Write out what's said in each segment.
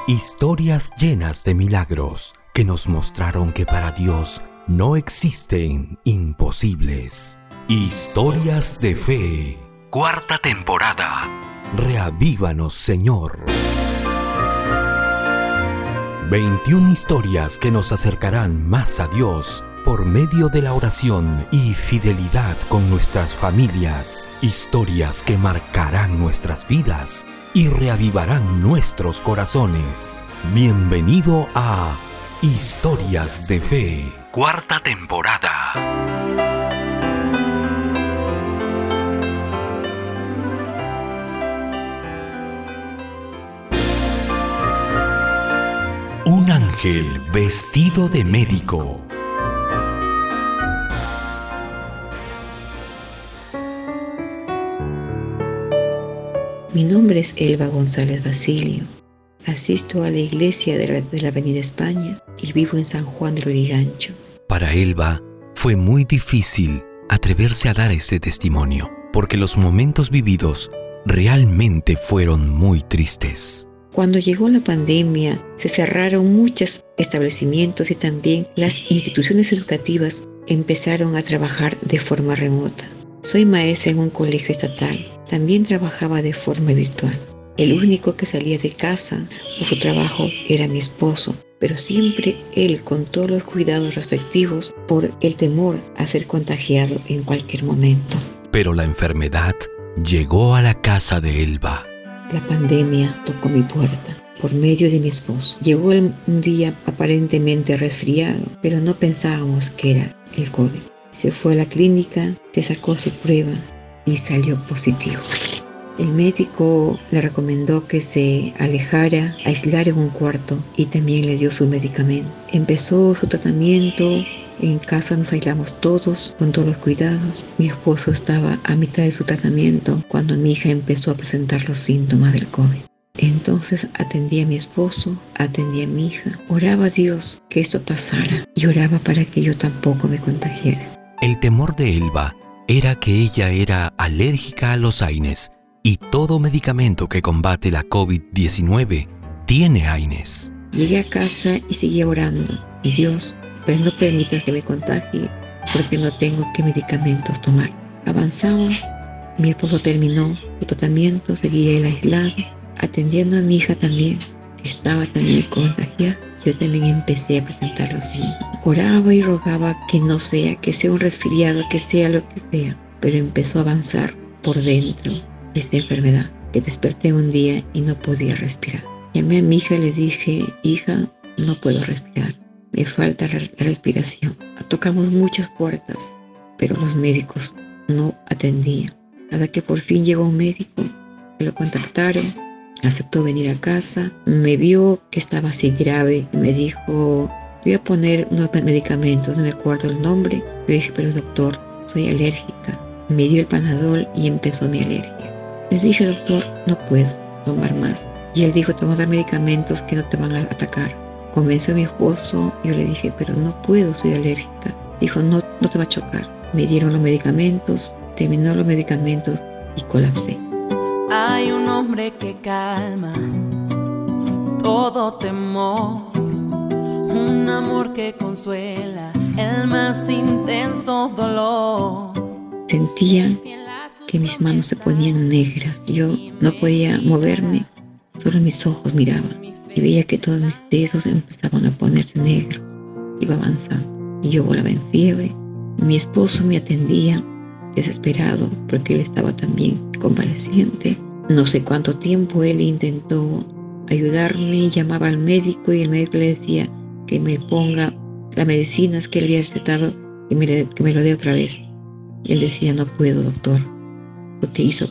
Historias llenas de milagros que nos mostraron que para Dios no existen imposibles. Historias de fe. Cuarta temporada. Reavívanos, Señor. 21 historias que nos acercarán más a Dios por medio de la oración y fidelidad con nuestras familias. Historias que marcarán nuestras vidas y reavivarán nuestros corazones. Bienvenido a Historias de Fe. Cuarta temporada. Un ángel vestido de médico. Mi nombre es Elba González Basilio. Asisto a la iglesia de la Avenida España y vivo en San Juan del Lurigancho. Para Elba fue muy difícil atreverse a dar ese testimonio, porque los momentos vividos realmente fueron muy tristes. Cuando llegó la pandemia, se cerraron muchos establecimientos y también las instituciones educativas empezaron a trabajar de forma remota. Soy maestra en un colegio estatal. También trabajaba de forma virtual. El único que salía de casa por su trabajo era mi esposo, pero siempre él con todos los cuidados respectivos por el temor a ser contagiado en cualquier momento. Pero la enfermedad llegó a la casa de Elba. La pandemia tocó mi puerta por medio de mi esposo. Llegó un día aparentemente resfriado, pero no pensábamos que era el COVID. Se fue a la clínica, se sacó su prueba y salió positivo. El médico le recomendó que se alejara, aislara en un cuarto y también le dio su medicamento. Empezó su tratamiento. En casa nos aislamos todos con todos los cuidados. Mi esposo estaba a mitad de su tratamiento cuando mi hija empezó a presentar los síntomas del COVID. Entonces atendí a mi esposo, atendí a mi hija, oraba a Dios que esto pasara y oraba para que yo tampoco me contagiara. El temor de Elba era que ella era alérgica a los AINES y todo medicamento que combate la COVID-19 tiene AINES. Llegué a casa y seguía orando. Dios, pero no permitas que me contagie porque no tengo qué medicamentos tomar. Avanzaba, mi esposo terminó su tratamiento, seguía él aislado, atendiendo a mi hija también, que estaba también contagiada. Yo también empecé a presentar los síntomas. Oraba y rogaba que no sea, que sea un resfriado, que sea lo que sea. Pero empezó a avanzar por dentro esta enfermedad, que desperté un día y no podía respirar. Llamé a mi hija y le dije, hija, no puedo respirar, me falta la respiración. Tocamos muchas puertas, pero los médicos no atendían. Hasta que por fin llegó un médico, que lo contactaron, aceptó venir a casa, me vio que estaba así grave y me dijo, voy a poner unos medicamentos, no me acuerdo el nombre. Le dije, pero doctor, soy alérgica. Me dio el Panadol y empezó mi alergia. Les dije, doctor, no puedo tomar más. Y él dijo, te voy a dar medicamentos que no te van a atacar. Convenció a mi esposo, yo le dije, pero no puedo, soy alérgica. Dijo, no te va a chocar. Me dieron los medicamentos, terminó los medicamentos y colapsé. Hay un hombre que calma todo temor, un amor que consuela el más intenso dolor. Sentía que mis manos se ponían negras. Yo no podía moverme, solo mis ojos miraban. Y veía que todos mis dedos empezaban a ponerse negros. Iba avanzando y yo volaba en fiebre. Mi esposo me atendía desesperado porque él estaba también convaleciente. No sé cuánto tiempo él intentó ayudarme, llamaba al médico y el médico le decía que me ponga las medicinas que él había recetado, que me lo dé otra vez. Y él decía, no puedo, doctor, porque hizo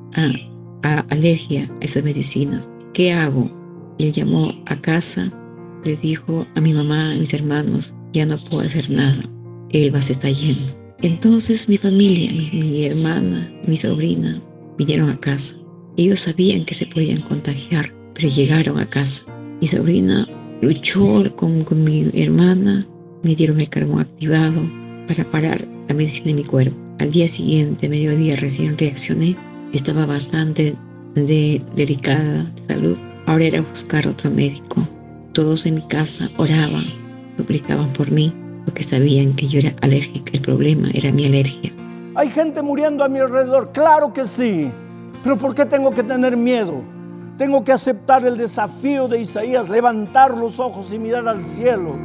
alergia a esas medicinas. ¿Qué hago? Y él llamó a casa, le dijo a mi mamá, a mis hermanos, ya no puedo hacer nada, Elba se está yendo. Entonces mi familia, mi hermana, mi sobrina, vinieron a casa. Ellos sabían que se podían contagiar, pero llegaron a casa. Mi sobrina luchó con mi hermana, me dieron el carbón activado para parar la medicina en mi cuerpo. Al día siguiente, mediodía, recién reaccioné. Estaba bastante delicada de salud Ahora era buscar otro médico. Todos en mi casa oraban, suplicaban por mí, porque sabían que yo era alérgica. El problema era mi alergia. Hay gente muriendo a mi alrededor, claro que sí. Pero ¿por qué tengo que tener miedo? Tengo que aceptar el desafío de Isaías, levantar los ojos y mirar al cielo.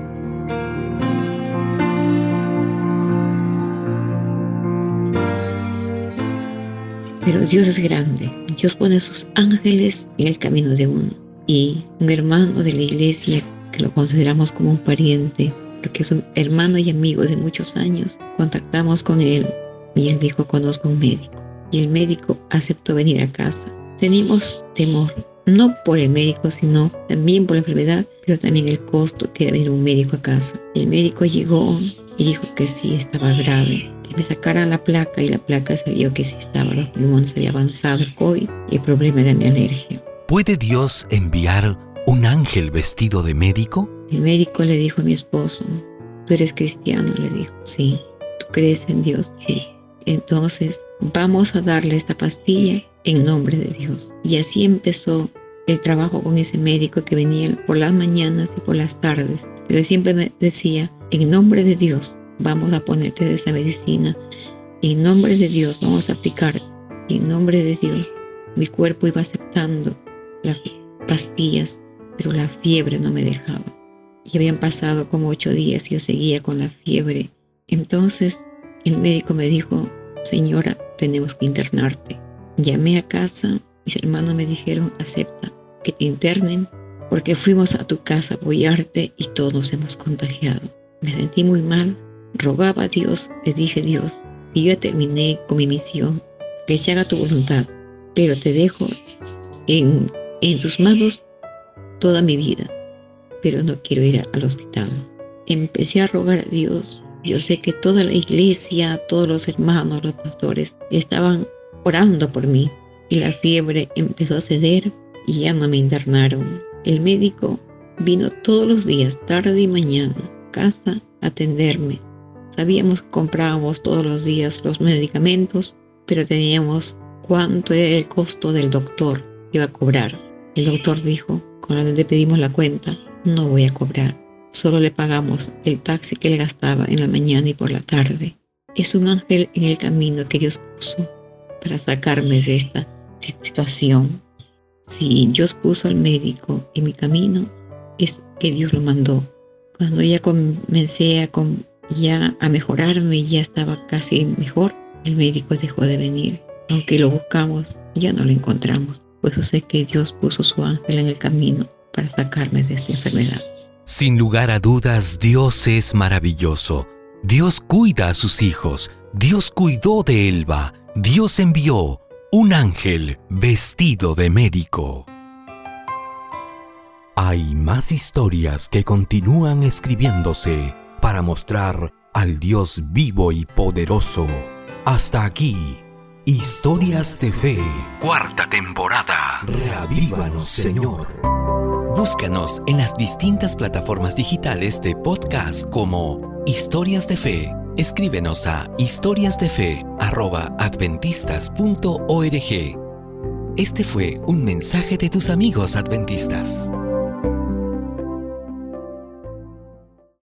Pero Dios es grande. Dios pone sus ángeles en el camino de uno. Y un hermano de la iglesia, que lo consideramos como un pariente, porque es un hermano y amigo de muchos años, contactamos con él y él dijo: conozco un médico. Y el médico aceptó venir a casa. Teníamos temor, no por el médico, sino también por la enfermedad, pero también el costo que era venir un médico a casa. El médico llegó y dijo que sí, estaba grave. Que me sacaran la placa, y la placa salió que sí estaba, los pulmones había avanzado el COVID y el problema era mi alergia. ¿Puede Dios enviar un ángel vestido de médico? El médico le dijo a mi esposo: ¿tú eres cristiano? Le dijo: sí. ¿Tú crees en Dios? Sí. Entonces vamos a darle esta pastilla en nombre de Dios. Y así empezó el trabajo con ese médico que venía por las mañanas y por las tardes. Pero él siempre me decía: en nombre de Dios vamos a ponerte de esa medicina. En nombre de Dios vamos a aplicar. En nombre de Dios. Mi cuerpo iba aceptando las pastillas, pero la fiebre no me dejaba. Y habían pasado como 8 días y yo seguía con la fiebre. Entonces el médico me dijo: señora, tenemos que internarte. Llamé a casa, mis hermanos me dijeron: acepta que te internen, porque fuimos a tu casa a apoyarte y todos nos hemos contagiado. Me sentí muy mal, rogaba a Dios, le dije: Dios, y yo ya terminé con mi misión, que se haga tu voluntad, pero te dejo en tus manos toda mi vida, pero no quiero ir al hospital. Empecé a rogar a Dios. Yo sé que toda la iglesia, todos los hermanos, los pastores estaban orando por mí, y la fiebre empezó a ceder y ya no me internaron. El médico vino todos los días, tarde y mañana, a casa a atenderme. Sabíamos que comprábamos todos los días los medicamentos, pero teníamos cuánto era el costo del doctor que iba a cobrar. El doctor dijo: cuando le pedimos la cuenta, no voy a cobrar. Solo le pagamos el taxi que él gastaba en la mañana y por la tarde. Es un ángel en el camino que Dios puso para sacarme de esta situación. Si Dios puso al médico en mi camino, es que Dios lo mandó. Cuando ya comencé a mejorarme y ya estaba casi mejor, el médico dejó de venir. Aunque lo buscamos, ya no lo encontramos. Por eso sé que Dios puso su ángel en el camino para sacarme de esa enfermedad. Sin lugar a dudas, Dios es maravilloso. Dios cuida a sus hijos. Dios cuidó de Elba. Dios envió un ángel vestido de médico. Hay más historias que continúan escribiéndose para mostrar al Dios vivo y poderoso. Hasta aquí, Historias de Fe, 4ª temporada. Reavívanos, Señor. Búscanos en las distintas plataformas digitales de podcast como Historias de Fe. Escríbenos a historiasdefe@adventistas.org. Este fue un mensaje de tus amigos adventistas.